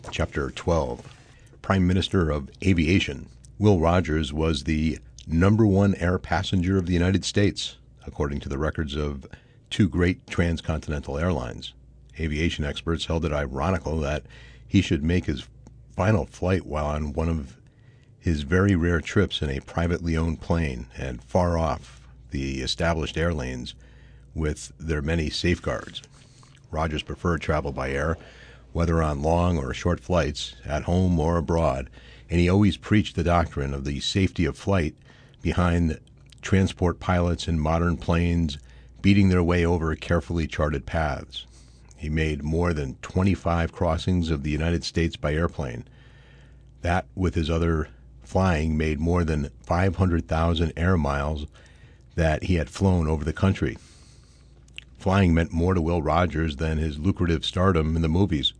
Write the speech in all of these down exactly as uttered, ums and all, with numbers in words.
Chapter twelve. Prime Minister of Aviation. Will Rogers was the number one air passenger of the United States, according to the records of two great transcontinental airlines. Aviation experts held it ironical that he should make his final flight while on one of his very rare trips in a privately owned plane and far off the established air lanes with their many safeguards. Rogers preferred travel by air, whether on long or short flights, at home or abroad, and he always preached the doctrine of the safety of flight behind transport pilots in modern planes beating their way over carefully charted paths. He made more than twenty-five crossings of the United States by airplane. That, with his other flying, made more than five hundred thousand air miles that he had flown over the country. Flying meant more to Will Rogers than his lucrative stardom in the movies.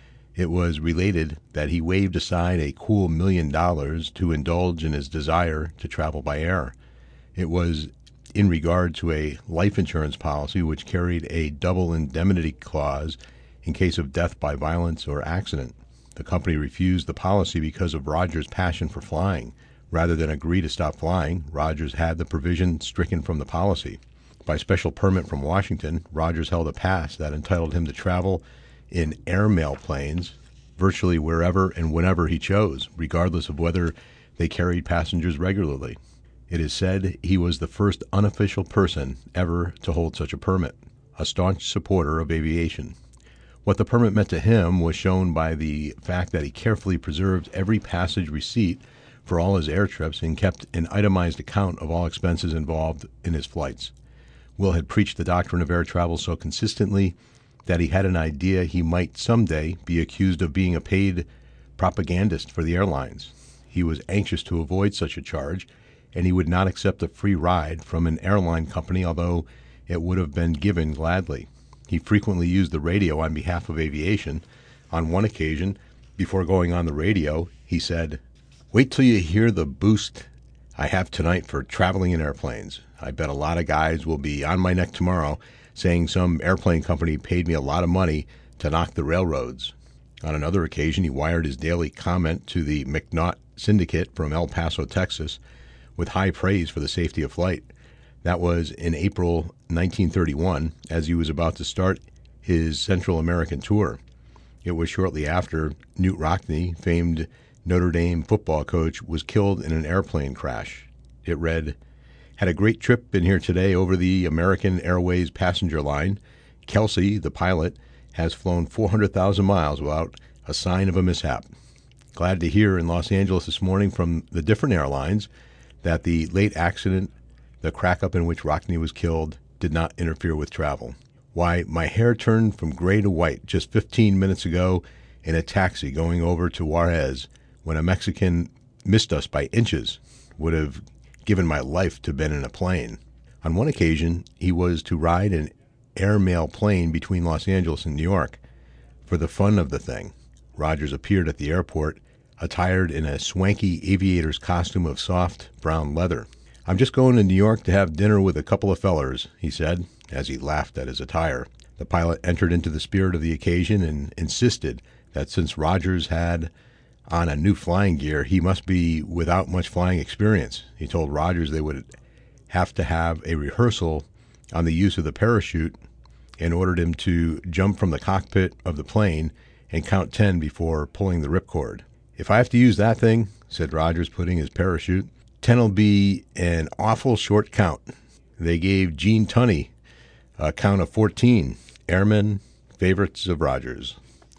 It was related that he waved aside a cool million dollars to indulge in his desire to travel by air. It was in regard to a life insurance policy which carried a double indemnity clause in case of death by violence or accident. The company refused the policy because of Rogers' passion for flying. Rather than agree to stop flying, Rogers had the provision stricken from the policy. By special permit from Washington, Rogers held a pass that entitled him to travel in airmail planes virtually wherever and whenever he chose, regardless of whether they carried passengers regularly. It is said he was the first unofficial person ever to hold such a permit, a staunch supporter of aviation. What the permit meant to him was shown by the fact that he carefully preserved every passage receipt for all his air trips and kept an itemized account of all expenses involved in his flights. Will had preached the doctrine of air travel so consistently that he had an idea he might someday be accused of being a paid propagandist for the airlines. He was anxious to avoid such a charge, and he would not accept a free ride from an airline company, although it would have been given gladly. He frequently used the radio on behalf of aviation. On one occasion, before going on the radio, he said, "Wait till you hear the boost I have tonight for traveling in airplanes. I bet a lot of guys will be on my neck tomorrow saying some airplane company paid me a lot of money to knock the railroads." On another occasion, he wired his daily comment to the McNaught Syndicate from El Paso, Texas, with high praise for the safety of flight. That was in April nineteen thirty-one, as he was about to start his Central American tour. It was shortly after Knute Rockne, famed Notre Dame football coach, was killed in an airplane crash. It read, "Had a great trip in here today over the American Airways passenger line. Kelsey, the pilot, has flown four hundred thousand miles without a sign of a mishap. Glad to hear in Los Angeles this morning from the different airlines that the late accident, the crack-up in which Rockne was killed, did not interfere with travel. Why, my hair turned from gray to white just fifteen minutes ago in a taxi going over to Juarez when a Mexican missed us by inches. Would have given my life to have been in a plane." On one occasion, he was to ride an airmail plane between Los Angeles and New York. For the fun of the thing, Rogers appeared at the airport attired in a swanky aviator's costume of soft brown leather. "I'm just going to New York to have dinner with a couple of fellers," he said, as he laughed at his attire. The pilot entered into the spirit of the occasion and insisted that since Rogers had on a new flying gear, he must be without much flying experience. He told Rogers they would have to have a rehearsal on the use of the parachute and ordered him to jump from the cockpit of the plane and count ten before pulling the ripcord. "If I have to use that thing," said Rogers, putting his parachute, "ten'll be an awful short count." They gave Gene Tunney a count of fourteen. Airmen, favorites of Rogers.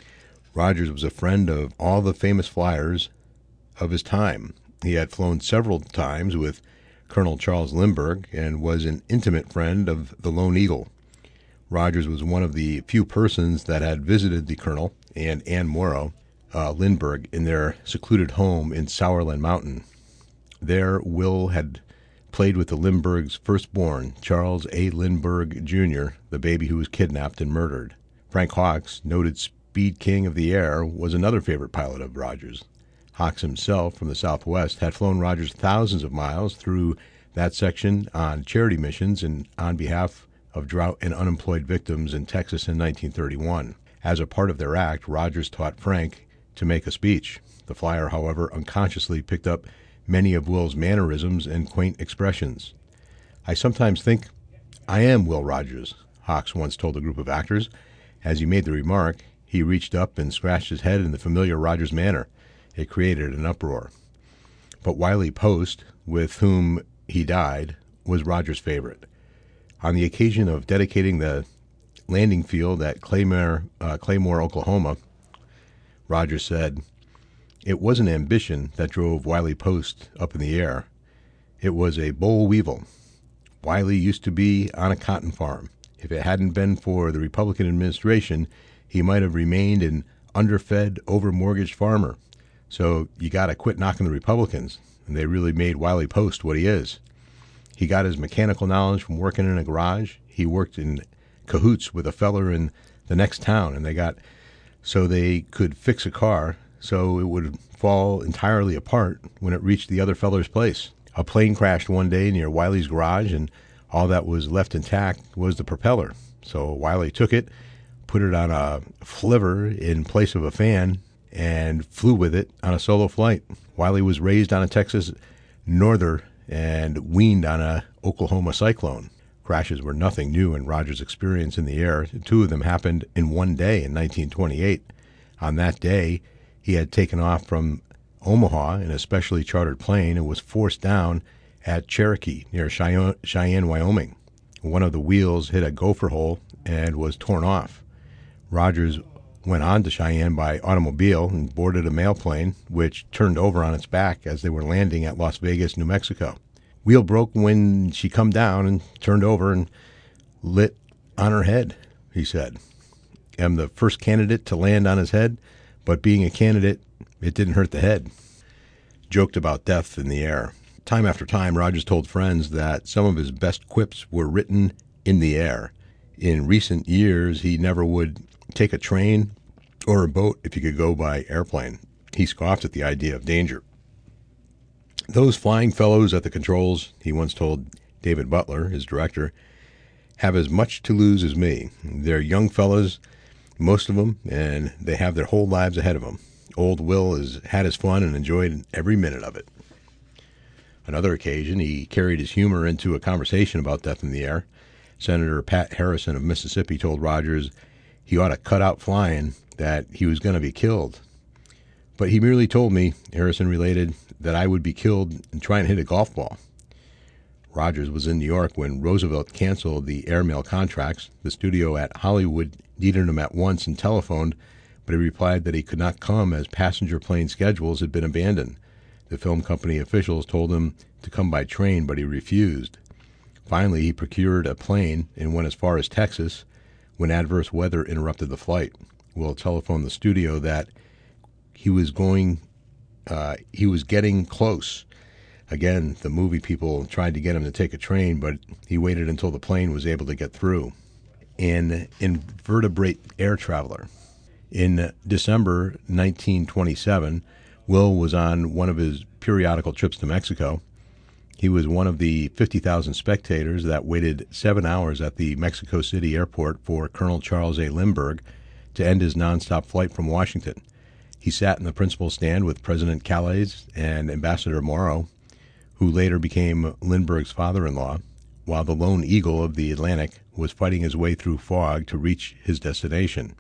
Rogers was a friend of all the famous flyers of his time. He had flown several times with Colonel Charles Lindbergh and was an intimate friend of the Lone Eagle. Rogers was one of the few persons that had visited the Colonel and Anne Morrow uh, Lindbergh in their secluded home in Sourland Mountain. There, Will had played with the Lindbergh's firstborn, Charles A. Lindbergh, Junior, the baby who was kidnapped and murdered. Frank Hawks, noted speed king of the air, was another favorite pilot of Rogers. Hawks himself, from the Southwest, had flown Rogers thousands of miles through that section on charity missions and on behalf of drought and unemployed victims in Texas in nineteen thirty-one. As a part of their act, Rogers taught Frank to make a speech. The flyer, however, unconsciously picked up many of Will's mannerisms and quaint expressions. "I sometimes think I am Will Rogers," Hawks once told a group of actors. As he made the remark, he reached up and scratched his head in the familiar Rogers manner. It created an uproar. But Wiley Post, with whom he died, was Rogers' favorite. On the occasion of dedicating the landing field at Claymore, uh, Claymore, Oklahoma, Rogers said, "It wasn't ambition that drove Wiley Post up in the air. It was a boll weevil. Wiley used to be on a cotton farm. If it hadn't been for the Republican administration, he might have remained an underfed, overmortgaged farmer. So you got to quit knocking the Republicans, and they really made Wiley Post what he is. He got his mechanical knowledge from working in a garage. He worked in cahoots with a feller in the next town, and they got so they could fix a car so it would fall entirely apart when it reached the other feller's place. A plane crashed one day near Wiley's garage, and all that was left intact was the propeller. So Wiley took it, put it on a flivver in place of a fan, and flew with it on a solo flight. Wiley was raised on a Texas Norther and weaned on a Oklahoma Cyclone. Crashes were nothing new in Rogers' experience in the air. Two of them happened in one day in nineteen twenty-eight. On that day, he had taken off from Omaha in a specially chartered plane and was forced down at Cherokee near Cheyenne, Cheyenne, Wyoming. One of the wheels hit a gopher hole and was torn off. Rogers went on to Cheyenne by automobile and boarded a mail plane, which turned over on its back as they were landing at Las Vegas, New Mexico. Wheel broke when she come down and turned over and lit on her head, he said. "I'm the first candidate to land on his head, but being a candidate, it didn't hurt the head." Joked about death in the air. Time after time, Rogers told friends that some of his best quips were written in the air. In recent years, he never would take a train or a boat if he could go by airplane. He scoffed at the idea of danger. "Those flying fellows at the controls," he once told David Butler, his director, "have as much to lose as me. They're young fellows, most of them, and they have their whole lives ahead of them. Old Will has had his fun and enjoyed every minute of it." Another occasion, he carried his humor into a conversation about death in the air. Senator Pat Harrison of Mississippi told Rogers he ought to cut out flying, that he was going to be killed. "But he merely told me," Harrison related, "that I would be killed and try and hit a golf ball." Rogers was in New York when Roosevelt canceled the airmail contracts. The studio at Hollywood needed him at once and telephoned, but he replied that he could not come as passenger plane schedules had been abandoned. The film company officials told him to come by train, but he refused. Finally, he procured a plane and went as far as Texas when adverse weather interrupted the flight. Will telephoned the studio that he was going, uh, he was getting close. Again, the movie people tried to get him to take a train, but he waited until the plane was able to get through. An invertebrate air traveler. In December nineteen twenty-seven, Will was on one of his periodical trips to Mexico. He was one of the fifty thousand spectators that waited seven hours at the Mexico City airport for Colonel Charles A. Lindbergh to end his nonstop flight from Washington. He sat in the principal stand with President Calais and Ambassador Morrow, who later became Lindbergh's father-in-law, while the lone eagle of the Atlantic was fighting his way through fog to reach his destination.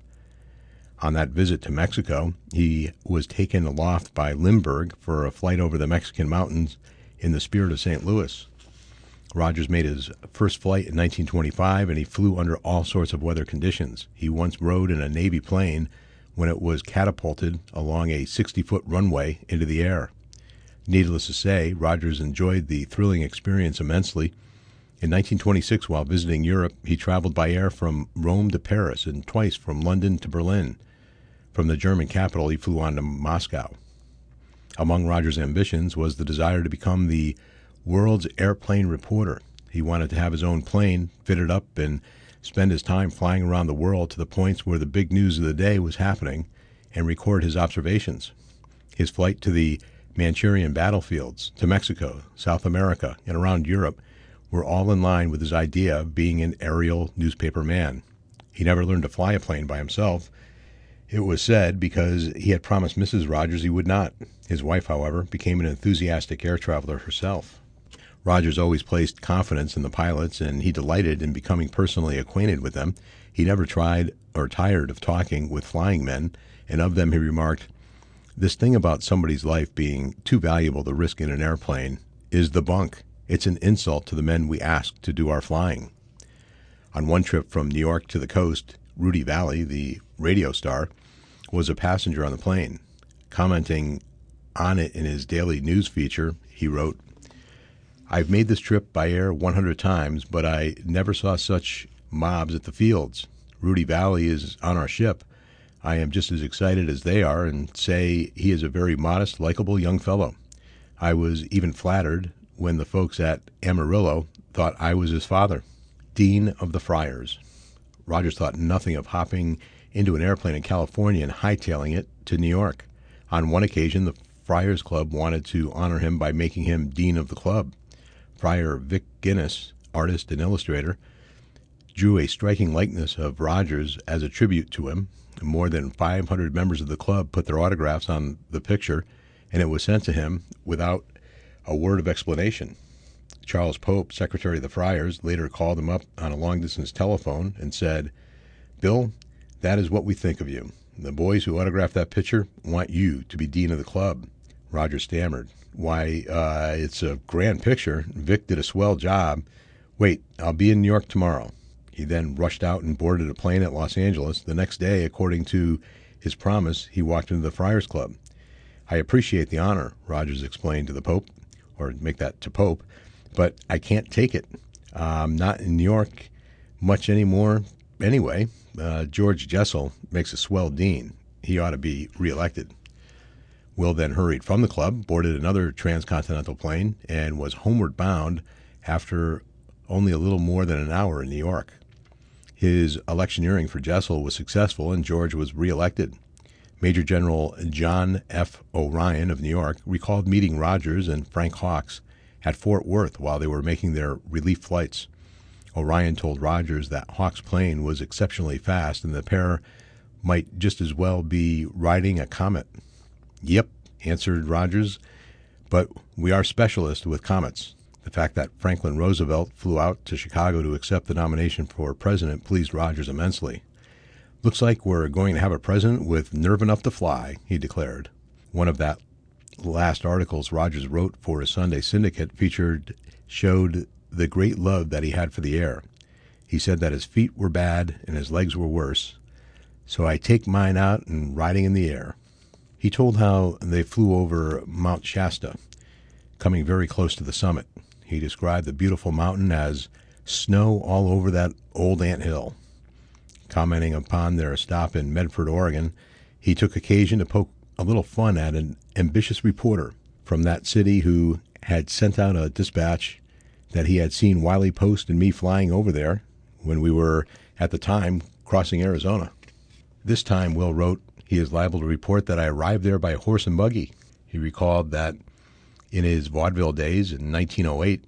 On that visit to Mexico, he was taken aloft by Lindbergh for a flight over the Mexican mountains in the spirit of Saint Louis. Rogers made his first flight in nineteen twenty-five, and he flew under all sorts of weather conditions. He once rode in a Navy plane when it was catapulted along a sixty-foot runway into the air. Needless to say, Rogers enjoyed the thrilling experience immensely. In nineteen twenty-six, while visiting Europe, he traveled by air from Rome to Paris and twice from London to Berlin. From the German capital, he flew on to Moscow. Among Rogers' ambitions was the desire to become the world's airplane reporter. He wanted to have his own plane, fitted up, and spend his time flying around the world to the points where the big news of the day was happening and record his observations. His flight to the Manchurian battlefields, to Mexico, South America, and around Europe were all in line with his idea of being an aerial newspaper man. He never learned to fly a plane by himself, It was said because he had promised Missus Rogers he would not. His wife, however, became an enthusiastic air traveler herself. Rogers always placed confidence in the pilots, and he delighted in becoming personally acquainted with them. He never tried or tired of talking with flying men, and of them he remarked, "This thing about somebody's life being too valuable to risk in an airplane is the bunk. It's an insult to the men we ask to do our flying." On one trip from New York to the coast, Rudy Valley, the radio star, was a passenger on the plane. Commenting on it in his daily news feature, he wrote, "I've made this trip by air one hundred times, but I never saw such mobs at the fields. Rudy Valley is on our ship. I am just as excited as they are and say he is a very modest, likable young fellow. I was even flattered when the folks at Amarillo thought I was his father." Dean of the Friars. Rogers thought nothing of hopping into an airplane in California and hightailing it to New York. On one occasion, the Friars Club wanted to honor him by making him dean of the club. Friar Vic Guinness, artist and illustrator, drew a striking likeness of Rogers as a tribute to him. More than five hundred members of the club put their autographs on the picture, and it was sent to him without a word of explanation. Charles Pope, secretary of the Friars, later called him up on a long-distance telephone and said, "Bill, that is what we think of you. The boys who autographed that picture want you to be dean of the club." Rogers stammered, "Why, uh, it's a grand picture. Vic did a swell job. Wait, I'll be in New York tomorrow." He then rushed out and boarded a plane at Los Angeles. The next day, according to his promise, he walked into the Friars Club. "I appreciate the honor," Rogers explained to the Pope, or make that to Pope, "but I can't take it. I'm not in New York much anymore anyway. Uh, George Jessel makes a swell dean. He ought to be reelected." Will then hurried from the club, boarded another transcontinental plane, and was homeward bound after only a little more than an hour in New York. His electioneering for Jessel was successful, and George was reelected. Major General John F. O'Ryan of New York recalled meeting Rogers and Frank Hawks at Fort Worth while they were making their relief flights. O'Ryan told Rogers that Hawks' plane was exceptionally fast and the pair might just as well be riding a comet. "Yep," answered Rogers, "but we are specialists with comets." The fact that Franklin Roosevelt flew out to Chicago to accept the nomination for president pleased Rogers immensely. "Looks like we're going to have a president with nerve enough to fly," he declared. One of that last articles Rogers wrote for his Sunday Syndicate featured showed the great love that he had for the air. He said that his feet were bad and his legs were worse, "so I take mine out and riding in the air." He told how they flew over Mount Shasta, coming very close to the summit. He described the beautiful mountain as snow all over that old anthill. Commenting upon their stop in Medford, Oregon, he took occasion to poke a little fun at an ambitious reporter from that city who had sent out a dispatch that he had seen Wiley Post and me flying over there when we were, at the time, crossing Arizona. This time, Will wrote, he is liable to report that I arrived there by horse and buggy. He recalled that in his vaudeville days in nineteen oh eight,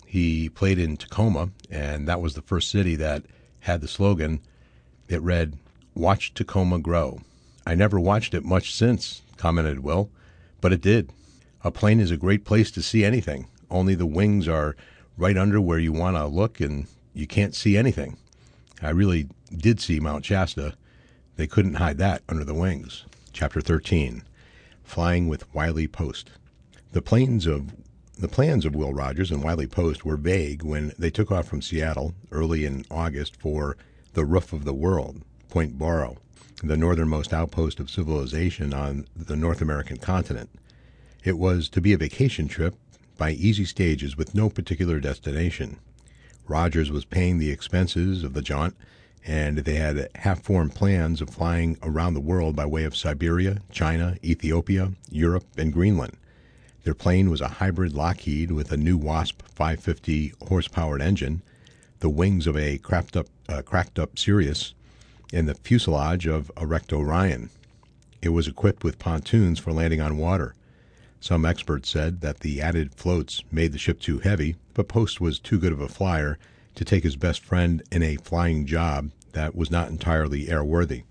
he played in Tacoma, and that was the first city that had the slogan. It read, "Watch Tacoma grow." "I never watched it much since," commented Will, "but it did. A plane is a great place to see anything, only the wings are right under where you want to look and you can't see anything. I really did see Mount Shasta. They couldn't hide that under the wings." Chapter thirteen, Flying with Wiley Post. The planes of the plans of Will Rogers and Wiley Post were vague when they took off from Seattle early in August for the roof of the world, Point Barrow, the northernmost outpost of civilization on the North American continent. It was to be a vacation trip by easy stages with no particular destination. Rogers was paying the expenses of the jaunt, and they had half-formed plans of flying around the world by way of Siberia, China, Ethiopia, Europe, and Greenland. Their plane was a hybrid Lockheed with a new Wasp five fifty horsepowered engine, the wings of a cracked-up uh, cracked-up Sirius, and the fuselage of a wrecked Orion. It was equipped with pontoons for landing on water. Some experts said that the added floats made the ship too heavy, but Post was too good of a flyer to take his best friend in a flying job that was not entirely airworthy.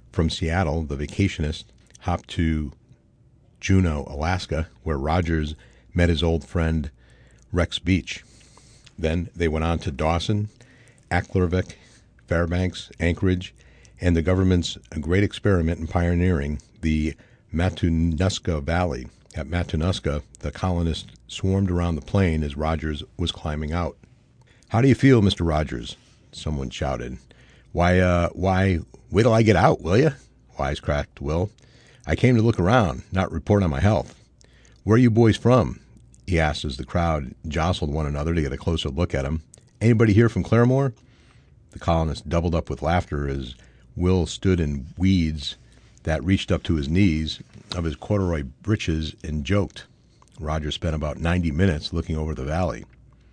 From Seattle, the vacationist hopped to Juneau, Alaska, where Rogers met his old friend Rex Beach. Then they went on to Dawson, Aklavik, Fairbanks, Anchorage, and the government's great experiment in pioneering the Matanuska Valley. At Matanuska, the colonists swarmed around the plane as Rogers was climbing out. "How do you feel, Mister Rogers?" someone shouted. Why, uh, why, wait till I get out, will you? Wisecracked Will. "I came to look around, not report on my health." "Where are you boys from?" he asked as the crowd jostled one another to get a closer look at him. "Anybody here from Claremore?" The colonists doubled up with laughter as Will stood in weeds that reached up to his knees of his corduroy breeches and joked. Roger spent about ninety minutes looking over the valley.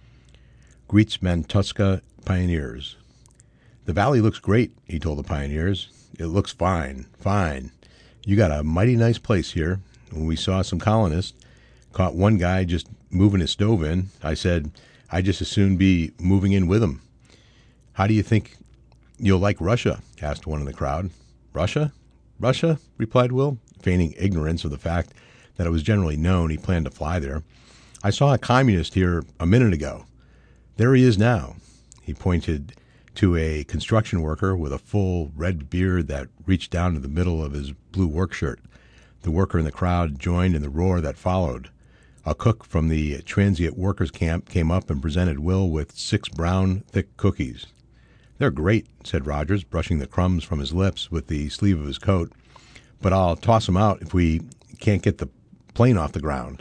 Greets Matanuska pioneers. "The valley looks great," he told the pioneers. "It looks fine, fine. You got a mighty nice place here. When we saw some colonists, caught one guy just moving his stove in, I said, I'd just as soon be moving in with him." "How do you think you'll like Russia?" asked one in the crowd. "Russia? Russia?" replied Will, feigning ignorance of the fact that it was generally known he planned to fly there. "I saw a communist here a minute ago. There he is now." He pointed to a construction worker with a full red beard that reached down to the middle of his blue work shirt. The worker in the crowd joined in the roar that followed. A cook from the transient workers' camp came up and presented Will with six brown, thick cookies. "They're great," said Rogers, brushing the crumbs from his lips with the sleeve of his coat. "But I'll toss them out if we can't get the plane off the ground."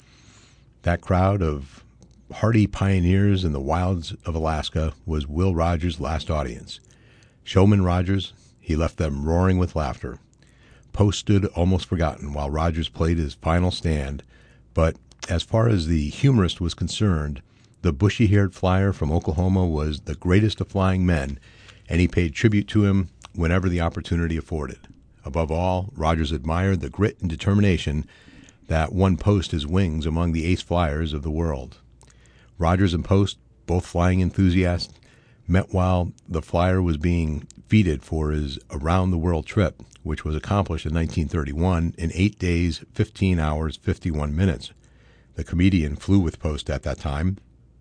That crowd of hardy pioneers in the wilds of Alaska was Will Rogers' last audience. Showman Rogers, he left them roaring with laughter. Post stood almost forgotten while Rogers played his final stand, but as far as the humorist was concerned, the bushy-haired flyer from Oklahoma was the greatest of flying men, and he paid tribute to him whenever the opportunity afforded. Above all, Rogers admired the grit and determination that won Post his wings among the ace flyers of the world. Rogers and Post, both flying enthusiasts, met while the flyer was being feted for his around-the-world trip, which was accomplished in nineteen thirty-one in eight days, fifteen hours, fifty-one minutes. The comedian flew with Post at that time,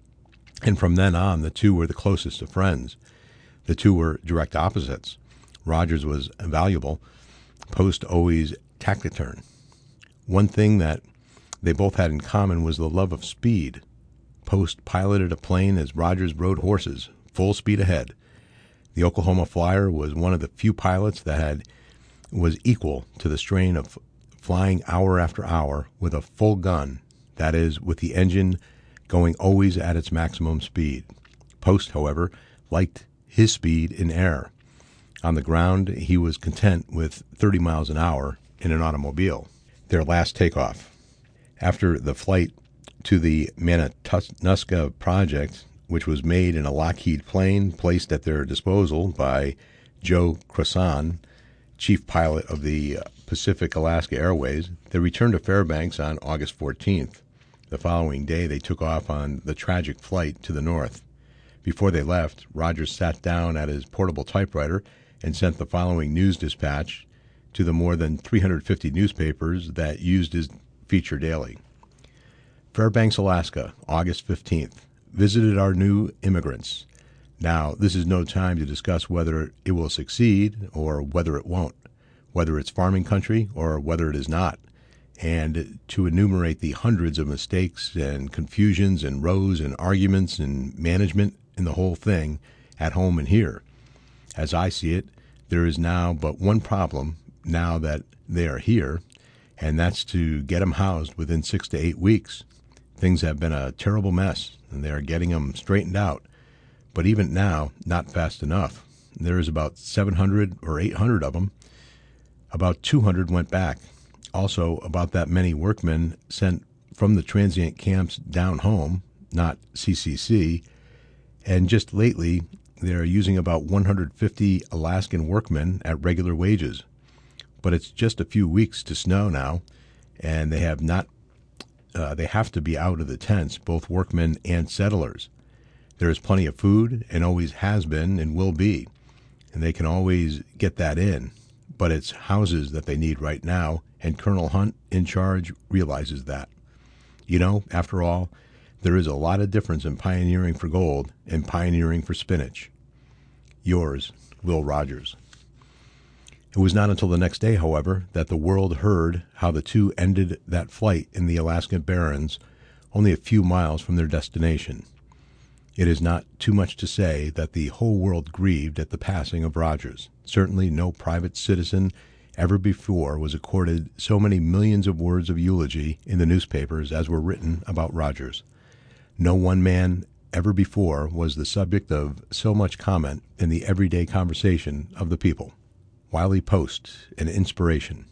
and from then on, the two were the closest of friends. The two were direct opposites. Rogers was valuable, Post always taciturn. One thing that they both had in common was the love of speed. Post piloted a plane as Rogers rode horses, full speed ahead. The Oklahoma Flyer was one of the few pilots that had was equal to the strain of flying hour after hour with a full gun, that is, with the engine going always at its maximum speed. Post, however, liked his speed in air. On the ground, he was content with thirty miles an hour in an automobile. Their last takeoff. After the flight to the Matanuska project, which was made in a Lockheed plane placed at their disposal by Joe Cresson, chief pilot of the Pacific Alaska Airways, they returned to Fairbanks on August fourteenth. The following day, they took off on the tragic flight to the north. Before they left, Rogers sat down at his portable typewriter and sent the following news dispatch to the more than three hundred fifty newspapers that used his feature daily. Fairbanks, Alaska, August fifteenth. Visited our new immigrants. Now, this is no time to discuss whether it will succeed or whether it won't, whether it's farming country or whether it is not, and to enumerate the hundreds of mistakes and confusions and rows and arguments and management in the whole thing at home and here. As I see it, there is now but one problem now that they are here, and that's to get them housed within six to eight weeks. Things have been a terrible mess, and they are getting them straightened out. But even now, not fast enough. There is about seven hundred or eight hundred of them. About two hundred went back. Also, about that many workmen sent from the transient camps down home, not C C C. And just lately, they are using about one hundred fifty Alaskan workmen at regular wages. But it's just a few weeks to snow now, and they have not. Uh, they have to be out of the tents, both workmen and settlers. There is plenty of food, and always has been and will be, and they can always get that in. but it's houses that they need right now, and Colonel Hunt in charge realizes that. You know, after all, there is a lot of difference in pioneering for gold and pioneering for spinach. Yours, Will Rogers. It was not until the next day, however, that the world heard how the two ended that flight in the Alaskan Barrens, only a few miles from their destination. It is not too much to say that the whole world grieved at the passing of Rogers. Certainly no private citizen ever before was accorded so many millions of words of eulogy in the newspapers as were written about Rogers. No one man ever before was the subject of so much comment in the everyday conversation of the people. Wiley Post, an inspiration.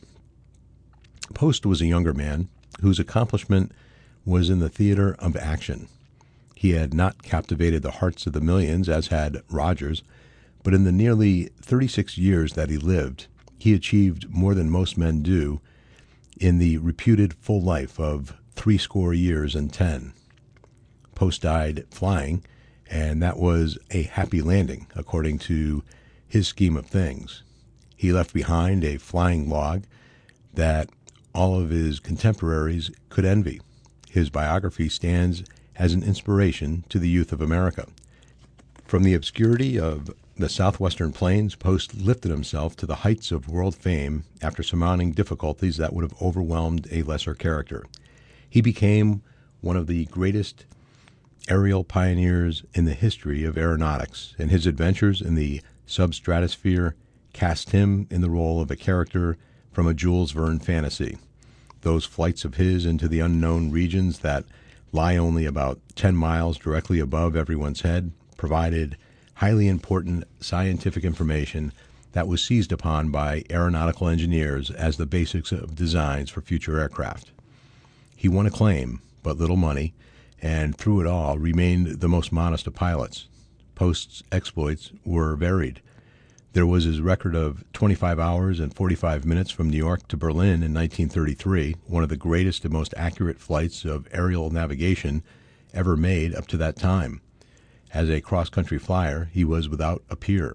Post was a younger man whose accomplishment was in the theater of action. He had not captivated the hearts of the millions as had Rogers, but in the nearly thirty-six years that he lived, he achieved more than most men do in the reputed full life of threescore years and ten. Post died flying, and that was a happy landing, according to his scheme of things. He left behind a flying log that all of his contemporaries could envy. His biography stands as an inspiration to the youth of America. From the obscurity of the southwestern plains, Post lifted himself to the heights of world fame after surmounting difficulties that would have overwhelmed a lesser character. He became one of the greatest aerial pioneers in the history of aeronautics, and his adventures in the substratosphere cast him in the role of a character from a Jules Verne fantasy. Those flights of his into the unknown regions that lie only about ten miles directly above everyone's head provided highly important scientific information that was seized upon by aeronautical engineers as the basics of designs for future aircraft. He won acclaim, but little money, and through it all remained the most modest of pilots. Post's exploits were varied. There was his record of twenty-five hours and forty-five minutes from New York to Berlin in nineteen thirty-three, one of the greatest and most accurate flights of aerial navigation ever made up to that time. As a cross-country flyer, he was without a peer.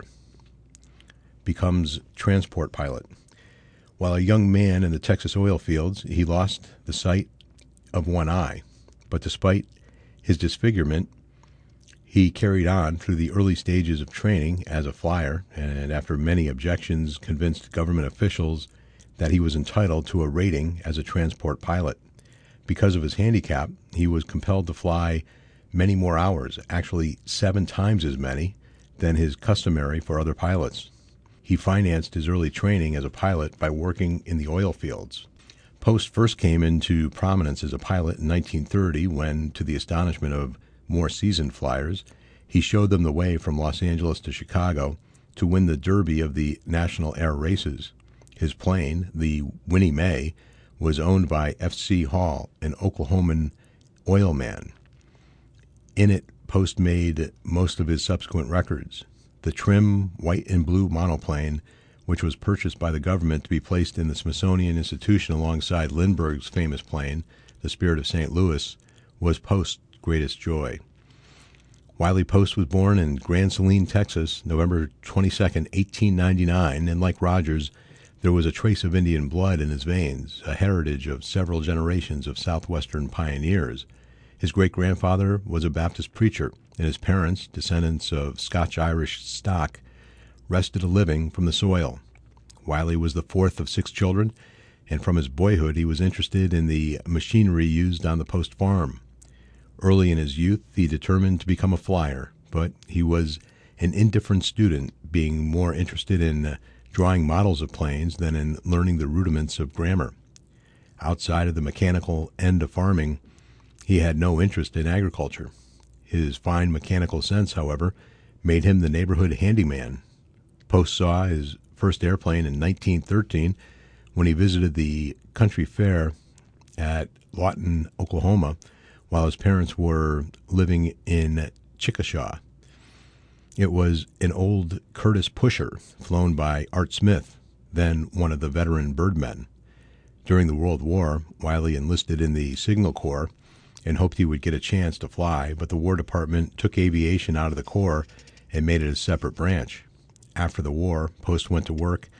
Becomes transport pilot. While a young man in the Texas oil fields, he lost the sight of one eye, but despite his disfigurement, he carried on through the early stages of training as a flyer, and after many objections convinced government officials that he was entitled to a rating as a transport pilot. Because of his handicap, he was compelled to fly many more hours, actually seven times as many than is customary for other pilots. He financed his early training as a pilot by working in the oil fields. Post first came into prominence as a pilot in nineteen thirty when, to the astonishment of more seasoned flyers, he showed them the way from Los Angeles to Chicago to win the Derby of the National Air Races. His plane, the Winnie Mae, was owned by F C Hall, an Oklahoman oil man. In it, Post made most of his subsequent records. The trim white and blue monoplane, which was purchased by the government to be placed in the Smithsonian Institution alongside Lindbergh's famous plane, the Spirit of Saint Louis, was Post's greatest joy. Wiley Post was born in Grand Saline, Texas, November twenty-second, eighteen ninety-nine, and like Rogers, there was a trace of Indian blood in his veins, a heritage of several generations of southwestern pioneers. His great-grandfather was a Baptist preacher, and his parents, descendants of Scotch-Irish stock, wrested a living from the soil. Wiley was the fourth of six children, and from his boyhood he was interested in the machinery used on the Post farm. Early in his youth, he determined to become a flyer, but he was an indifferent student, being more interested in uh, drawing models of planes than in learning the rudiments of grammar. Outside of the mechanical end of farming, he had no interest in agriculture. His fine mechanical sense, however, made him the neighborhood handyman. Post saw his first airplane in nineteen thirteen when he visited the country fair at Lawton, Oklahoma, while his parents were living in Chickasha. It was an old Curtiss pusher flown by Art Smith, then one of the veteran birdmen. During the World War, Wiley enlisted in the Signal Corps and hoped he would get a chance to fly, but the War Department took aviation out of the Corps and made it a separate branch. After the war, Post went to work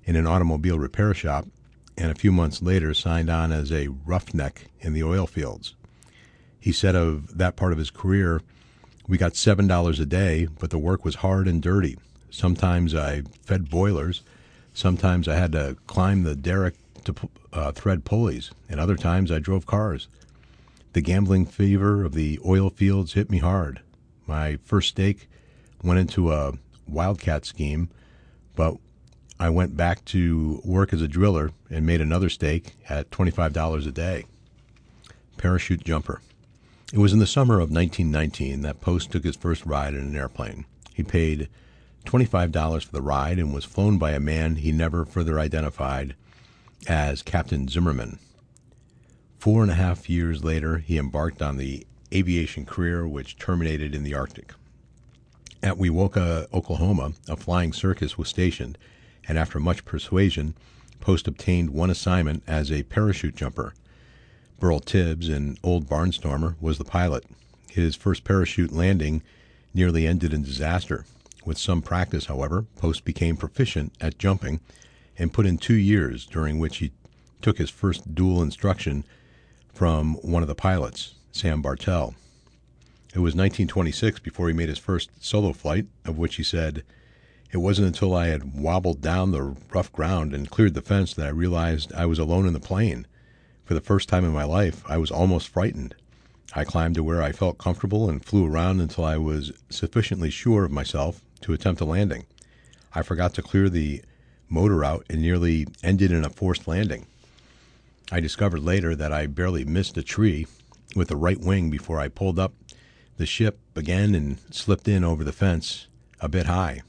in an automobile repair shop, and a few months later signed on as a roughneck in the oil fields. He said of that part of his career, "We got seven dollars a day, but the work was hard and dirty. Sometimes I fed boilers. Sometimes I had to climb the derrick to uh, thread pulleys, and other times I drove cars. The gambling fever of the oil fields hit me hard. My first stake went into a wildcat scheme, but I went back to work as a driller and made another stake at twenty-five dollars a day." Parachute jumper. It was in the summer of nineteen nineteen that Post took his first ride in an airplane. He paid twenty-five dollars for the ride and was flown by a man he never further identified as Captain Zimmerman. Four and a half years later, he embarked on the aviation career which terminated in the Arctic. At Wewoka, Oklahoma, a flying circus was stationed, and after much persuasion, Post obtained one assignment as a parachute jumper. Burl Tibbs, an old barnstormer, was the pilot. His first parachute landing nearly ended in disaster. With some practice, however, Post became proficient at jumping and put in two years, during which he took his first dual instruction from one of the pilots, Sam Bartell. It was nineteen twenty-six before he made his first solo flight, of which he said, "It wasn't until I had wobbled down the rough ground and cleared the fence that I realized I was alone in the plane. For the first time in my life, I was almost frightened. I climbed to where I felt comfortable and flew around until I was sufficiently sure of myself to attempt a landing. I forgot to clear the motor out and nearly ended in a forced landing. I discovered later that I barely missed a tree with the right wing before I pulled up the ship again and slipped in over the fence a bit high.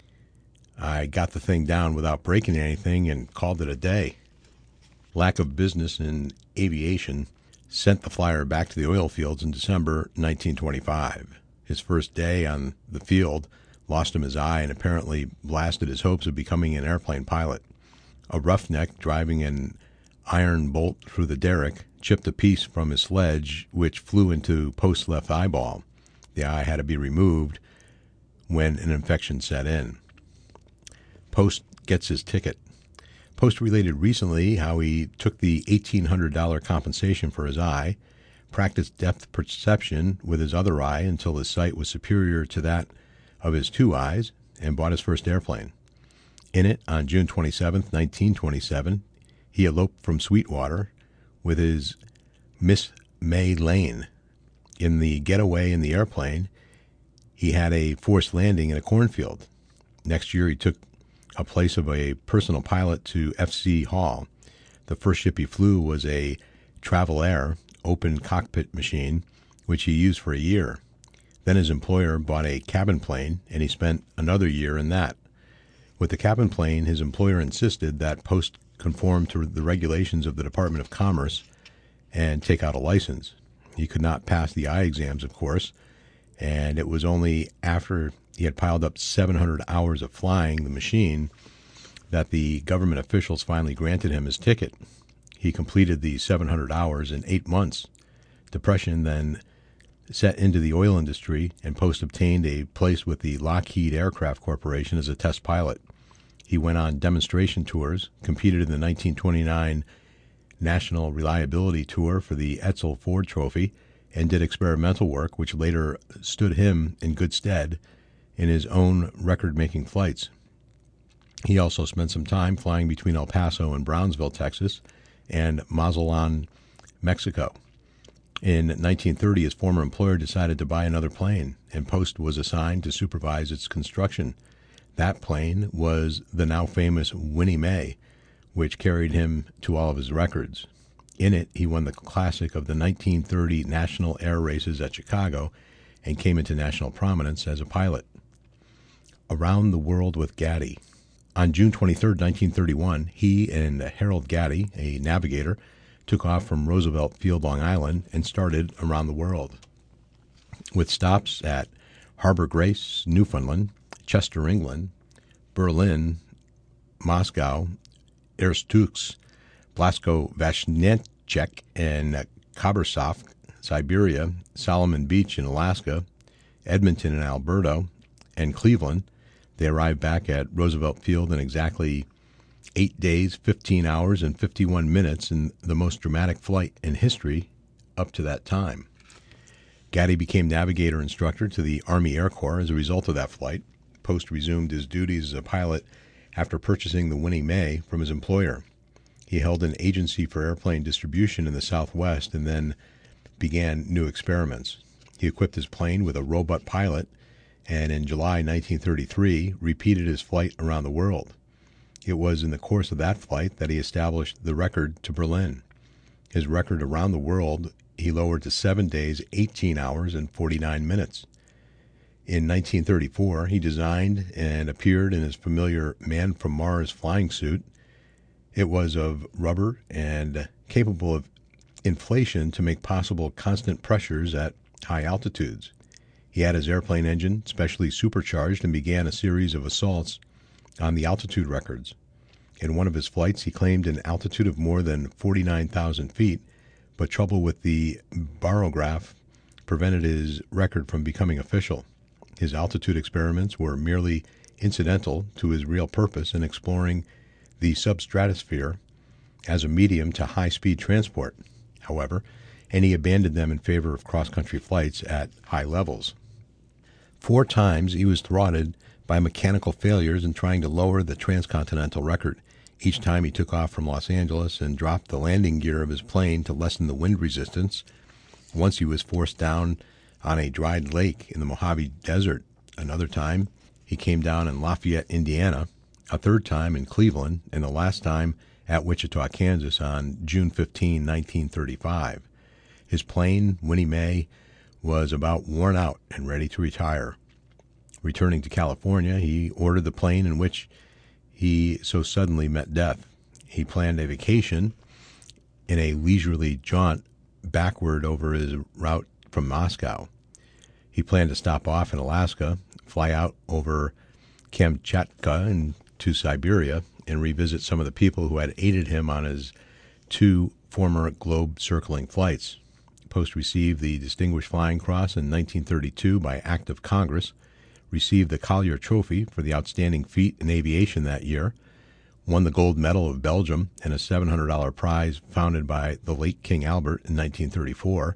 I got the thing down without breaking anything and called it a day." Lack of business in aviation sent the flyer back to the oil fields in December nineteen twenty-five. His first day on the field lost him his eye and apparently blasted his hopes of becoming an airplane pilot. A roughneck driving an iron bolt through the derrick chipped a piece from his sledge, which flew into Post's left eyeball. The eye had to be removed when an infection set in. Post gets his ticket. Post related recently how he took the eighteen hundred dollars compensation for his eye, practiced depth perception with his other eye until his sight was superior to that of his two eyes, and bought his first airplane. In it, on June twenty-seventh, nineteen twenty-seven, he eloped from Sweetwater with his Miss May Lane. In the getaway in the airplane, he had a forced landing in a cornfield. Next year, he took a place of a personal pilot to F C Hall. The first ship he flew was a Travel Air open cockpit machine, which he used for a year. Then his employer bought a cabin plane, and he spent another year in that. With the cabin plane, his employer insisted that Post conform to the regulations of the Department of Commerce and take out a license. He could not pass the eye exams, of course, and it was only after he had piled up seven hundred hours of flying the machine that the government officials finally granted him his ticket. He completed the seven hundred hours in eight months. Depression then set into the oil industry, and Post obtained a place with the Lockheed Aircraft Corporation as a test pilot. He went on demonstration tours, competed in the nineteen twenty-nine National Reliability Tour for the Edsel Ford Trophy, and did experimental work which later stood him in good stead in his own record-making flights. He also spent some time flying between El Paso and Brownsville, Texas, and Mazatlan, Mexico. In nineteen thirty, his former employer decided to buy another plane, and Post was assigned to supervise its construction. That plane was the now famous Winnie Mae, which carried him to all of his records. In it, he won the classic of the nineteen thirty National Air Races at Chicago and came into national prominence as a pilot. Around the World with Gatty. On June twenty-third, nineteen thirty-one, he and Harold Gatty, a navigator, took off from Roosevelt Field, Long Island, and started around the world, with stops at Harbor Grace, Newfoundland, Chester, England, Berlin, Moscow, Irkutsk, Blasko-Vashnechek, and Khabarovsk, Siberia, Solomon Beach in Alaska, Edmonton in Alberta, and Cleveland. They arrived back at Roosevelt Field in exactly Eight days, fifteen hours, and fifty-one minutes in the most dramatic flight in history up to that time. Gatty became navigator instructor to the Army Air Corps as a result of that flight. Post resumed his duties as a pilot after purchasing the Winnie Mae from his employer. He held an agency for airplane distribution in the Southwest and then began new experiments. He equipped his plane with a robot pilot and in July nineteen thirty-three repeated his flight around the world. It was in the course of that flight that he established the record to Berlin. His record around the world he lowered to seven days, eighteen hours, and forty-nine minutes. In nineteen thirty-four, he designed and appeared in his familiar Man from Mars flying suit. It was of rubber and capable of inflation to make possible constant pressures at high altitudes. He had his airplane engine specially supercharged and began a series of assaults on the altitude records. In one of his flights, he claimed an altitude of more than forty-nine thousand feet, but trouble with the barograph prevented his record from becoming official. His altitude experiments were merely incidental to his real purpose in exploring the substratosphere as a medium to high-speed transport, however, and he abandoned them in favor of cross-country flights at high levels. Four times he was thwarted by mechanical failures in trying to lower the transcontinental record. Each time he took off from Los Angeles and dropped the landing gear of his plane to lessen the wind resistance. Once he was forced down on a dried lake in the Mojave Desert. Another time he came down in Lafayette, Indiana. A third time in Cleveland, and the last time at Wichita, Kansas on June fifteenth, nineteen thirty-five. His plane, Winnie Mae, was about worn out and ready to retire. Returning to California, he ordered the plane in which he so suddenly met death. He planned a vacation in a leisurely jaunt backward over his route from Moscow. He planned to stop off in Alaska, fly out over Kamchatka and to Siberia, and revisit some of the people who had aided him on his two former globe-circling flights. Post received the Distinguished Flying Cross in nineteen thirty-two by Act of Congress, received the Collier Trophy for the outstanding feat in aviation that year, won the Gold Medal of Belgium and a seven hundred dollars prize founded by the late King Albert in nineteen thirty-four,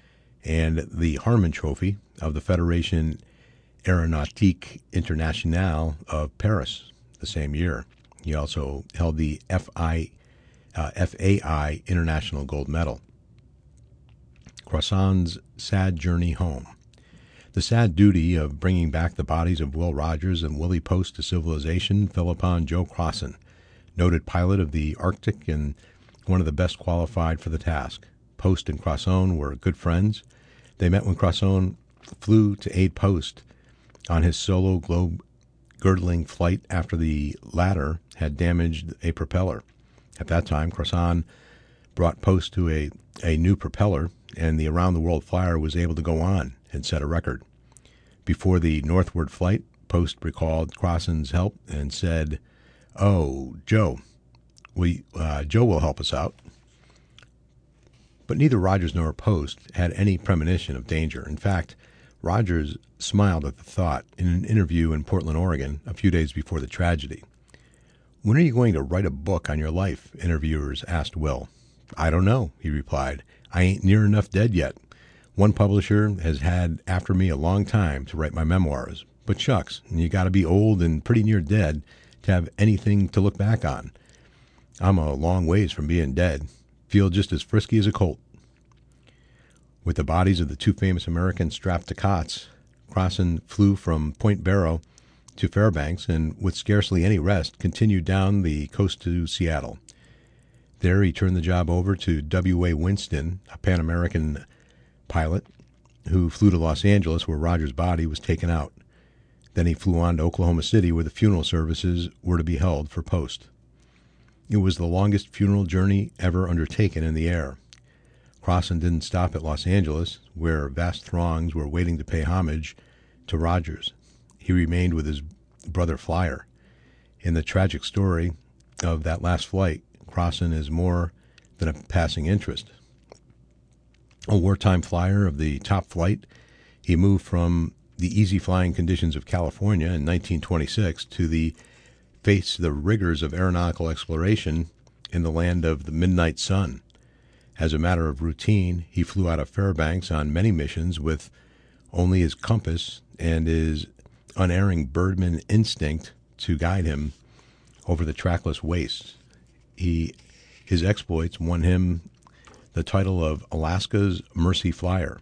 and the Harmon Trophy of the Fédération Aéronautique Internationale of Paris the same year. He also held the F I, uh, F A I International Gold Medal. Crossan's sad journey home. The sad duty of bringing back the bodies of Will Rogers and Willie Post to civilization fell upon Joe Crossan, noted pilot of the Arctic and one of the best qualified for the task. Post and Crossan were good friends. They met when Crossan flew to aid Post on his solo globe-girdling flight after the latter had damaged a propeller. At that time, Crossan brought Post to a, a new propeller, and the around-the-world flyer was able to go on and set a record. Before the northward flight, Post recalled Crossan's help and said, "Oh, Joe, we uh, Joe will help us out." But neither Rogers nor Post had any premonition of danger. In fact, Rogers smiled at the thought in an interview in Portland, Oregon, a few days before the tragedy. "When are you going to write a book on your life?" interviewers asked Will. "I don't know," he replied. "I ain't near enough dead yet. One publisher has had after me a long time to write my memoirs. But shucks, you got to be old and pretty near dead to have anything to look back on. I'm a long ways from being dead. Feel just as frisky as a colt." With the bodies of the two famous Americans strapped to cots, Crossan flew from Point Barrow to Fairbanks and, with scarcely any rest, continued down the coast to Seattle. There he turned the job over to W A Winston, a Pan American pilot, who flew to Los Angeles where Rogers' body was taken out. Then he flew on to Oklahoma City where the funeral services were to be held for Post. It was the longest funeral journey ever undertaken in the air. Crossan didn't stop at Los Angeles, where vast throngs were waiting to pay homage to Rogers. He remained with his brother Flyer. In the tragic story of that last flight, Crossan is more than a passing interest. A wartime flyer of the top flight, he moved from the easy flying conditions of California in nineteen twenty-six to the face the rigors of aeronautical exploration in the land of the midnight sun. As a matter of routine, he flew out of Fairbanks on many missions with only his compass and his unerring birdman instinct to guide him over the trackless wastes. He, his exploits won him the title of Alaska's Mercy Flyer.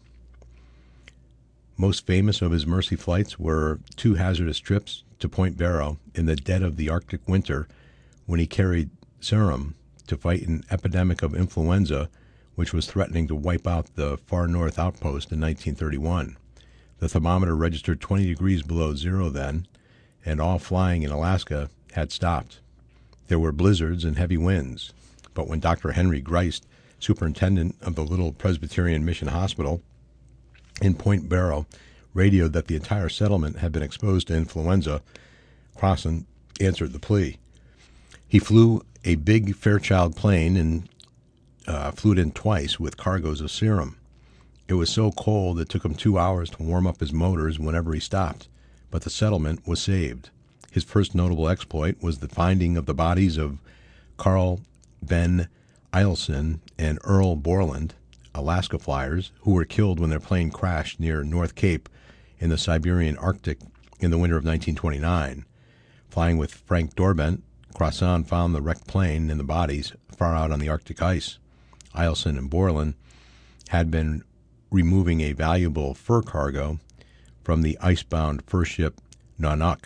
Most famous of his mercy flights were two hazardous trips to Point Barrow in the dead of the Arctic winter, when he carried serum to fight an epidemic of influenza which was threatening to wipe out the far north outpost in nineteen thirty-one. The thermometer registered twenty degrees below zero then, and all flying in Alaska had stopped. There were blizzards and heavy winds, but when Doctor Henry Greist, superintendent of the Little Presbyterian Mission Hospital in Point Barrow, radioed that the entire settlement had been exposed to influenza, Crossan answered the plea. He flew a big Fairchild plane and uh, flew it in twice with cargoes of serum. It was so cold it took him two hours to warm up his motors whenever he stopped, but the settlement was saved. His first notable exploit was the finding of the bodies of Carl Ben Eielson and Earl Borland, Alaska flyers, who were killed when their plane crashed near North Cape in the Siberian Arctic in the winter of nineteen twenty-nine. Flying with Frank Dorbent, Crossan found the wrecked plane and the bodies far out on the Arctic ice. Eielson and Borland had been removing a valuable fur cargo from the icebound fur ship Nanak.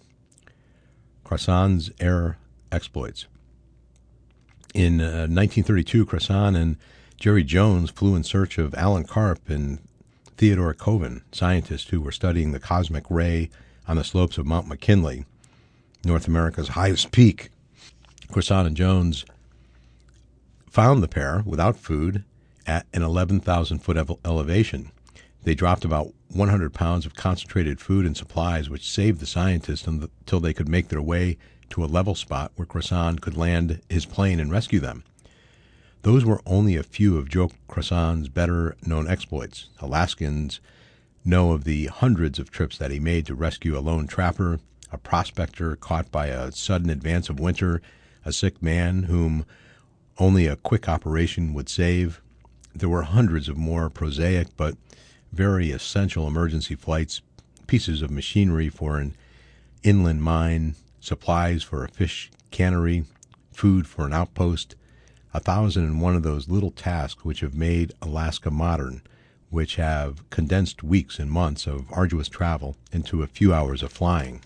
Crossan's air exploits. In uh, nineteen thirty-two, Crossan and Jerry Jones flew in search of Alan Karp and Theodore Coven, scientists who were studying the cosmic ray on the slopes of Mount McKinley, North America's highest peak. Crossan and Jones found the pair without food at an eleven thousand foot elevation. They dropped about one hundred pounds of concentrated food and supplies, which saved the scientists until they could make their way to a level spot where Crossan could land his plane and rescue them. Those were only a few of Joe Crossan's better-known exploits. Alaskans know of the hundreds of trips that he made to rescue a lone trapper, a prospector caught by a sudden advance of winter, a sick man whom only a quick operation would save. There were hundreds of more prosaic but very essential emergency flights, pieces of machinery for an inland mine, supplies for a fish cannery, food for an outpost, a thousand and one of those little tasks which have made Alaska modern, which have condensed weeks and months of arduous travel into a few hours of flying.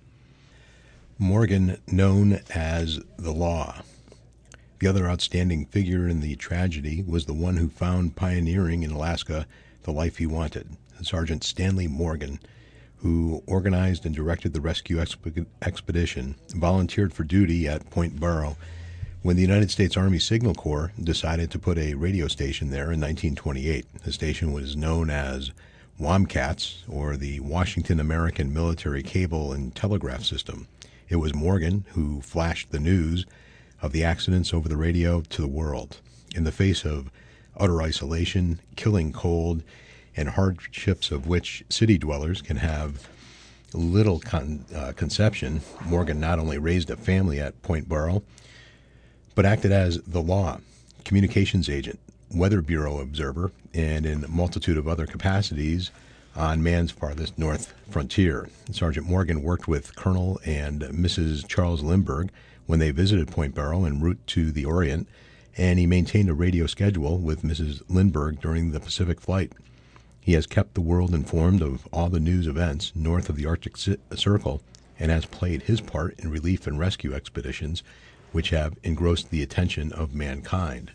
Morgan, known as the Law. The other outstanding figure in the tragedy was the one who found pioneering in Alaska the life he wanted, Sergeant Stanley Morgan, who organized and directed the rescue exp- expedition, volunteered for duty at Point Barrow when the United States Army Signal Corps decided to put a radio station there in nineteen twenty-eight. The station was known as WAMCATS, or the Washington American Military Cable and Telegraph System. It was Morgan who flashed the news of the accidents over the radio to the world. In the face of utter isolation, killing cold, and hardships of which city dwellers can have little con- uh, conception, Morgan not only raised a family at Point Barrow, but acted as the law, communications agent, Weather Bureau observer, and in a multitude of other capacities on man's farthest north frontier. Sergeant Morgan worked with Colonel and Missus Charles Lindbergh when they visited Point Barrow en route to the Orient, and he maintained a radio schedule with Missus Lindbergh during the Pacific flight. He has kept the world informed of all the news events north of the Arctic Circle and has played his part in relief and rescue expeditions which have engrossed the attention of mankind.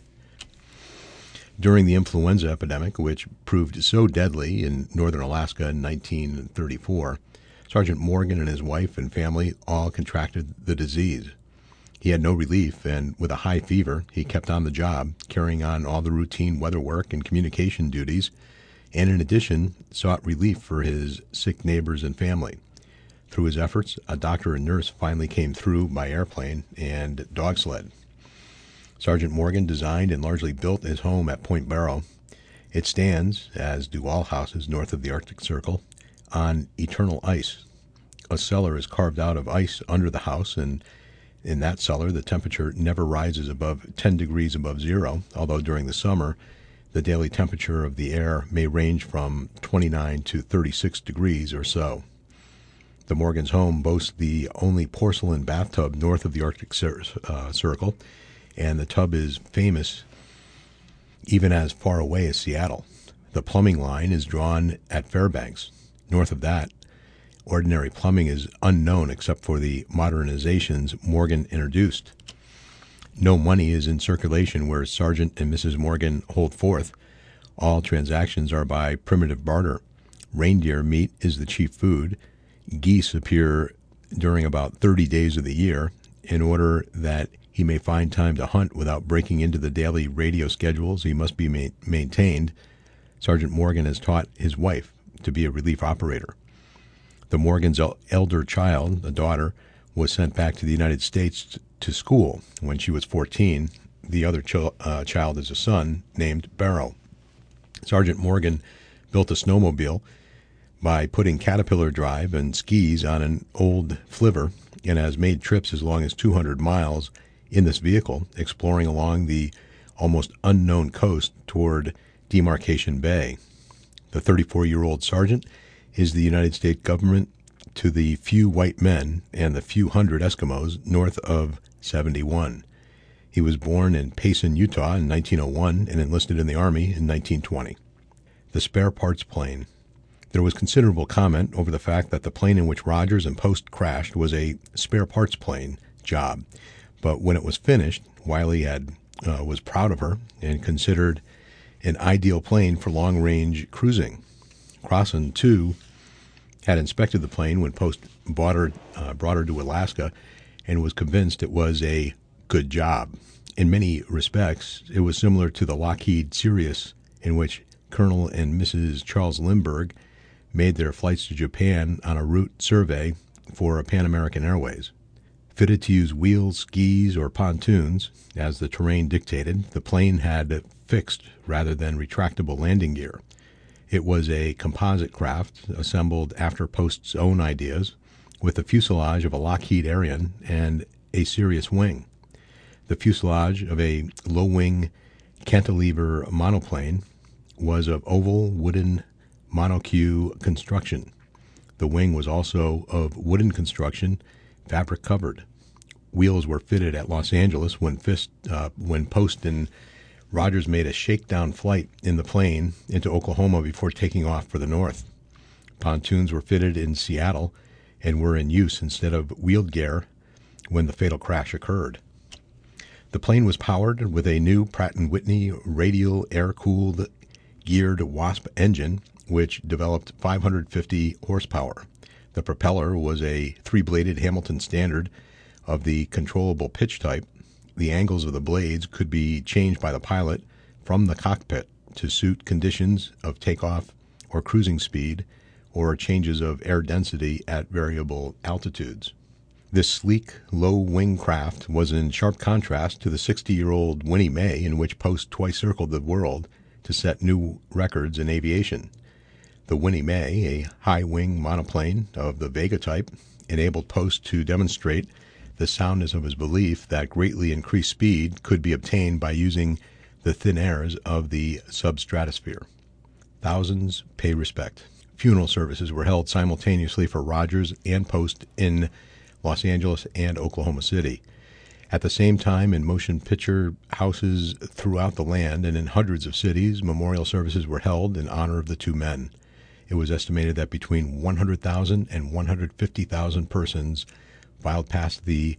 During the influenza epidemic, which proved so deadly in northern Alaska in nineteen thirty-four, Sergeant Morgan and his wife and family all contracted the disease. He had no relief, and with a high fever, he kept on the job, carrying on all the routine weather work and communication duties, and in addition, sought relief for his sick neighbors and family. Through his efforts, a doctor and nurse finally came through by airplane and dog sled. Sergeant Morgan designed and largely built his home at Point Barrow. It stands, as do all houses north of the Arctic Circle, on eternal ice. A cellar is carved out of ice under the house, and in that cellar, the temperature never rises above ten degrees above zero, although during the summer, the daily temperature of the air may range from twenty-nine to thirty-six degrees or so. The Morgans' home boasts the only porcelain bathtub north of the Arctic cir- uh, Circle, and the tub is famous even as far away as Seattle. The plumbing line is drawn at Fairbanks. North of that, ordinary plumbing is unknown except for the modernizations Morgan introduced. No money is in circulation where Sergeant and Missus Morgan hold forth. All transactions are by primitive barter. Reindeer meat is the chief food. Geese appear during about thirty days of the year in order that he may find time to hunt without breaking into the daily radio schedules he must be ma- maintained. Sergeant Morgan has taught his wife to be a relief operator. The Morgan's elder child, a daughter, was sent back to the United States to school when she was fourteen. The other ch- uh, child is a son named Barrow. Sergeant Morgan built a snowmobile by putting caterpillar drive and skis on an old flivver and has made trips as long as two hundred miles in this vehicle, exploring along the almost unknown coast toward Demarcation Bay. The thirty-four-year-old sergeant is the United States government to the few white men and the few hundred Eskimos north of seventy-one. He was born in Payson, Utah in nineteen oh one and enlisted in the Army in nineteen twenty. The spare parts plane. There was considerable comment over the fact that the plane in which Rogers and Post crashed was a spare parts plane job. But when it was finished, Wiley had uh, was proud of her and considered an ideal plane for long-range cruising. Crossan, too, had inspected the plane when Post bought her, uh, brought her to Alaska and was convinced it was a good job. In many respects, it was similar to the Lockheed Sirius, in which Colonel and Missus Charles Lindbergh made their flights to Japan on a route survey for Pan American Airways. Fitted to use wheels, skis, or pontoons, as the terrain dictated, the plane had fixed rather than retractable landing gear. It was a composite craft assembled after Post's own ideas, with the fuselage of a Lockheed Ariane and a Sirius wing. The fuselage of a low-wing cantilever monoplane was of oval wooden monocoque construction. The wing was also of wooden construction, fabric covered. Wheels were fitted at Los Angeles when, Fist, uh, when Post and Rogers made a shakedown flight in the plane into Oklahoma before taking off for the north. Pontoons were fitted in Seattle and were in use instead of wheeled gear when the fatal crash occurred. The plane was powered with a new Pratt and Whitney radial air-cooled geared Wasp engine, which developed five hundred fifty horsepower. The propeller was a three-bladed Hamilton Standard of the controllable pitch type. The angles of the blades could be changed by the pilot from the cockpit to suit conditions of takeoff or cruising speed or changes of air density at variable altitudes. This sleek, low-wing craft was in sharp contrast to the sixty-year-old Winnie May, in which Post twice circled the world to set new records in aviation. The Winnie May, a high-wing monoplane of the Vega type, enabled Post to demonstrate the soundness of his belief that greatly increased speed could be obtained by using the thin airs of the substratosphere. Thousands pay respect. Funeral services were held simultaneously for Rogers and Post in Los Angeles and Oklahoma City. At the same time, in motion picture houses throughout the land and in hundreds of cities, memorial services were held in honor of the two men. It was estimated that between one hundred thousand and one hundred fifty thousand persons filed past the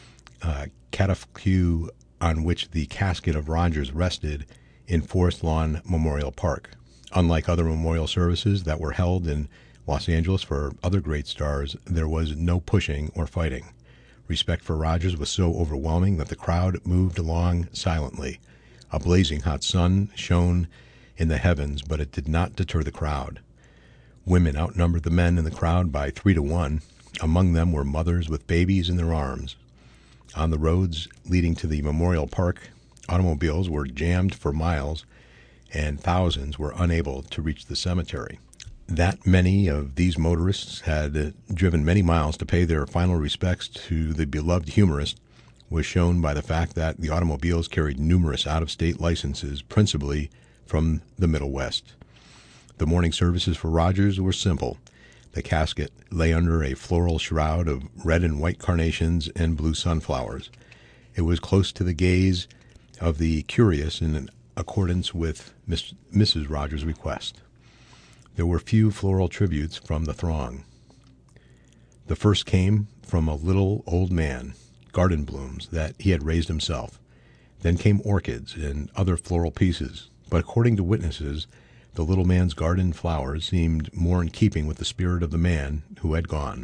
uh, catafalque on which the casket of Rogers rested in Forest Lawn Memorial Park. Unlike other memorial services that were held in Los Angeles for other great stars, there was no pushing or fighting. Respect for Rogers was so overwhelming that the crowd moved along silently. A blazing hot sun shone in the heavens, but it did not deter the crowd. Women outnumbered the men in the crowd by three to one. Among them were mothers with babies in their arms. On the roads leading to the memorial park, automobiles were jammed for miles, and thousands were unable to reach the cemetery. that many of these motorists had uh, driven many miles to pay their final respects to the beloved humorist was shown by the fact that the automobiles carried numerous out-of-state licenses, principally from the Middle West. The morning services for Rogers were simple. The casket lay under a floral shroud of red and white carnations and blue sunflowers. It was close to the gaze of the curious in accordance with Miss, Missus Rogers' request. There were few floral tributes from the throng. The first came from a little old man, garden blooms that he had raised himself. Then came orchids and other floral pieces, but according to witnesses, the little man's garden flowers seemed more in keeping with the spirit of the man who had gone.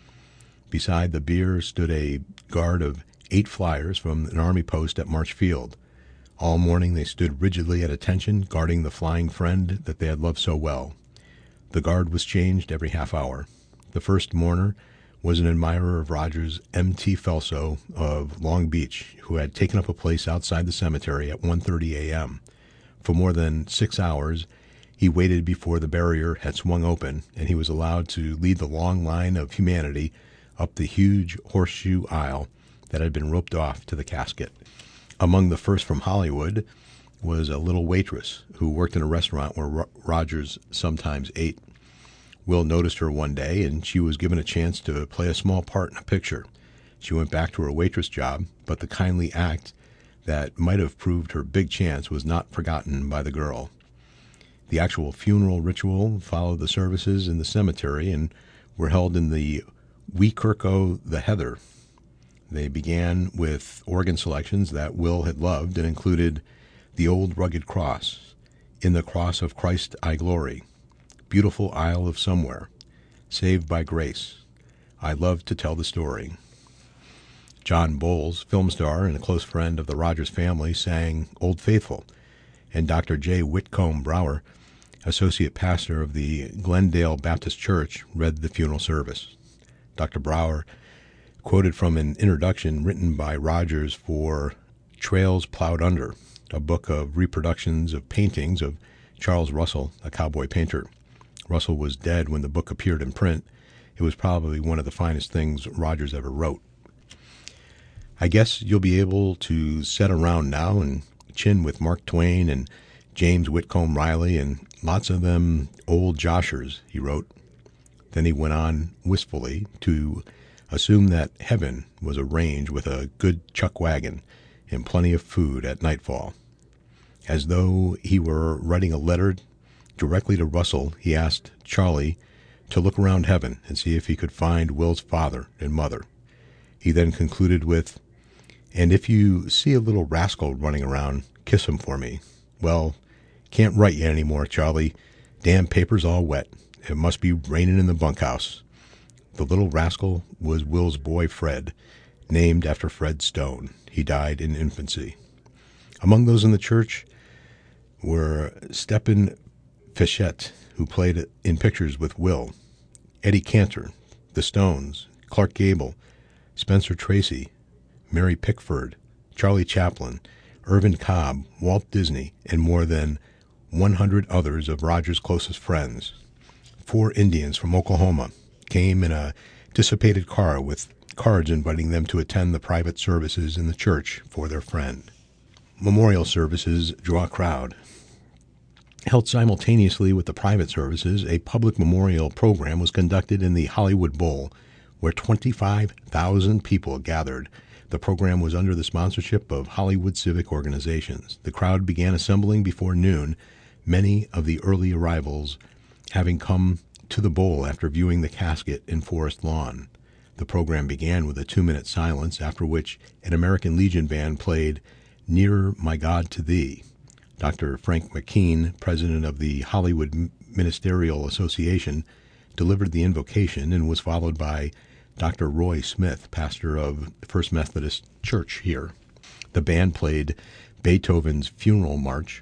Beside the bier stood a guard of eight flyers from an army post at March Field. All morning they stood rigidly at attention, guarding the flying friend that they had loved so well. The guard was changed every half hour. The first mourner was an admirer of Rogers, M T Felso of Long Beach, who had taken up a place outside the cemetery at one thirty a.m. For more than six hours, he waited before the barrier had swung open, and he was allowed to lead the long line of humanity up the huge horseshoe aisle that had been roped off to the casket. Among the first from Hollywood was a little waitress who worked in a restaurant where Ro- Rogers sometimes ate. Will noticed her one day, and she was given a chance to play a small part in a picture. She went back to her waitress job, but the kindly act that might have proved her big chance was not forgotten by the girl. The actual funeral ritual followed the services in the cemetery and were held in the Wee Kirko the Heather. They began with organ selections that Will had loved and included The Old Rugged Cross, In the Cross of Christ I Glory, Beautiful Isle of Somewhere, Saved by Grace, I Love to Tell the Story. John Bowles, film star and a close friend of the Rogers family, sang Old Faithful, and Doctor J. Whitcomb Brower, associate pastor of the Glendale Baptist Church, read the funeral service. Doctor Brower quoted from an introduction written by Rogers for Trails Plowed Under, a book of reproductions of paintings of Charles Russell, a cowboy painter. Russell was dead when the book appeared in print. It was probably one of the finest things Rogers ever wrote. I guess you'll be able to sit around now and chin with Mark Twain and James Whitcomb Riley and lots of them old joshers, he wrote. Then he went on wistfully to assume that heaven was a range with a good chuck wagon and plenty of food at nightfall. As though he were writing a letter directly to Russell, he asked Charlie to look around heaven and see if he could find Will's father and mother. He then concluded with, "And if you see a little rascal running around, kiss him for me." Well, can't write you anymore, Charlie. Damn paper's all wet. It must be raining in the bunkhouse. The little rascal was Will's boy Fred, named after Fred Stone. He died in infancy. Among those in the church were Stephen Fichette, who played in pictures with Will, Eddie Cantor, the Stones, Clark Gable, Spencer Tracy, Mary Pickford, Charlie Chaplin, Irvin Cobb, Walt Disney, and more than one hundred others of Rogers' closest friends. Four Indians from Oklahoma came in a dissipated car with cards inviting them to attend the private services in the church for their friend. Memorial services draw a crowd. Held simultaneously with the private services, a public memorial program was conducted in the Hollywood Bowl, where twenty-five thousand people gathered. The program was under the sponsorship of Hollywood civic organizations. The crowd began assembling before noon, many of the early arrivals having come to the bowl after viewing the casket in Forest Lawn. The program began with a two-minute silence, after which an American Legion band played Nearer, My God, to Thee. Doctor Frank McKean, president of the Hollywood Ministerial Association, delivered the invocation and was followed by Doctor Roy Smith, pastor of First Methodist Church here. The band played Beethoven's Funeral March,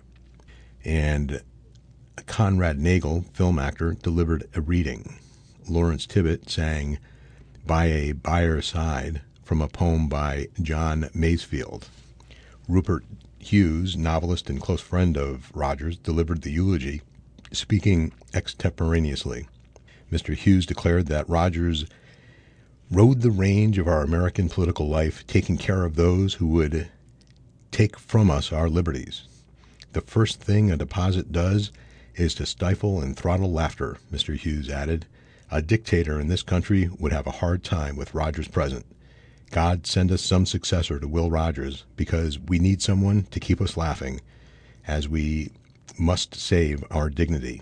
and Conrad Nagel, film actor, delivered a reading. Lawrence Tibbett sang By a Byre's Side from a poem by John Masefield. Rupert Hughes, novelist and close friend of Rogers, delivered the eulogy, Speaking extemporaneously, Mister Hughes declared that Rogers rode the range of our American political life, taking care of those who would take from us our liberties. The first thing a deposit does is to stifle and throttle laughter, Mister Hughes added. A dictator in this country would have a hard time with Rogers present. God send us some successor to Will Rogers, because we need someone to keep us laughing, as we must save our dignity.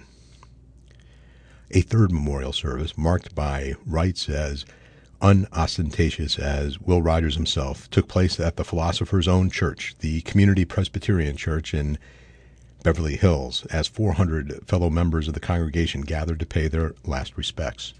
A third memorial service, marked by rites as unostentatious as Will Rogers himself, took place at the philosopher's own church, the Community Presbyterian Church in Beverly Hills, as four hundred fellow members of the congregation gathered to pay their last respects.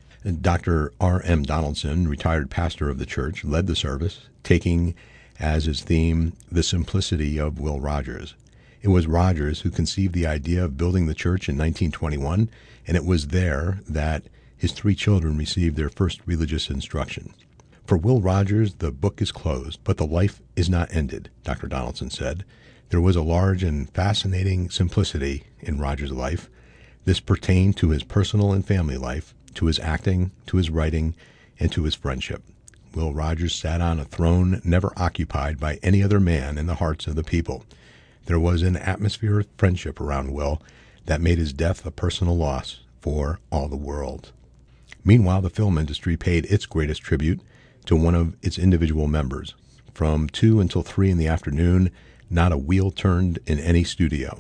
Doctor R M Donaldson, retired pastor of the church, led the service, taking as his theme the simplicity of Will Rogers. It was Rogers who conceived the idea of building the church in nineteen twenty-one, and it was there that his three children received their first religious instruction. For Will Rogers, the book is closed, but the life is not ended, Doctor Donaldson said. There was a large and fascinating simplicity in Rogers' life. This pertained to his personal and family life, to his acting, to his writing, and to his friendship. Will Rogers sat on a throne never occupied by any other man in the hearts of the people. There was an atmosphere of friendship around Will that made his death a personal loss for all the world. Meanwhile, the film industry paid its greatest tribute to one of its individual members. From two until three in the afternoon, not a wheel turned in any studio.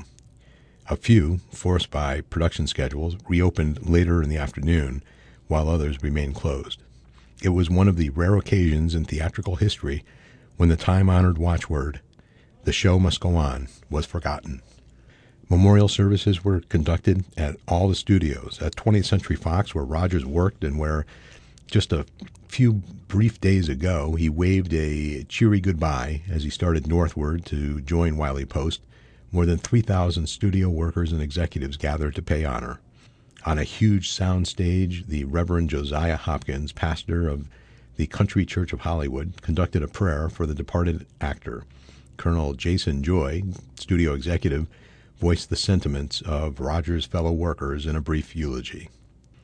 A few, forced by production schedules, reopened later in the afternoon, while others remained closed. It was one of the rare occasions in theatrical history when the time-honored watchword, "The show must go on," was forgotten. Memorial services were conducted at all the studios, at twentieth Century Fox, where Rogers worked and where just a few brief days ago he waved a cheery goodbye as he started northward to join Wiley Post. More than three thousand studio workers and executives gathered to pay honor. On a huge sound stage, the Reverend Josiah Hopkins, pastor of the Country Church of Hollywood, conducted a prayer for the departed actor. Colonel Jason Joy, studio executive, voiced the sentiments of Rogers' fellow workers in a brief eulogy.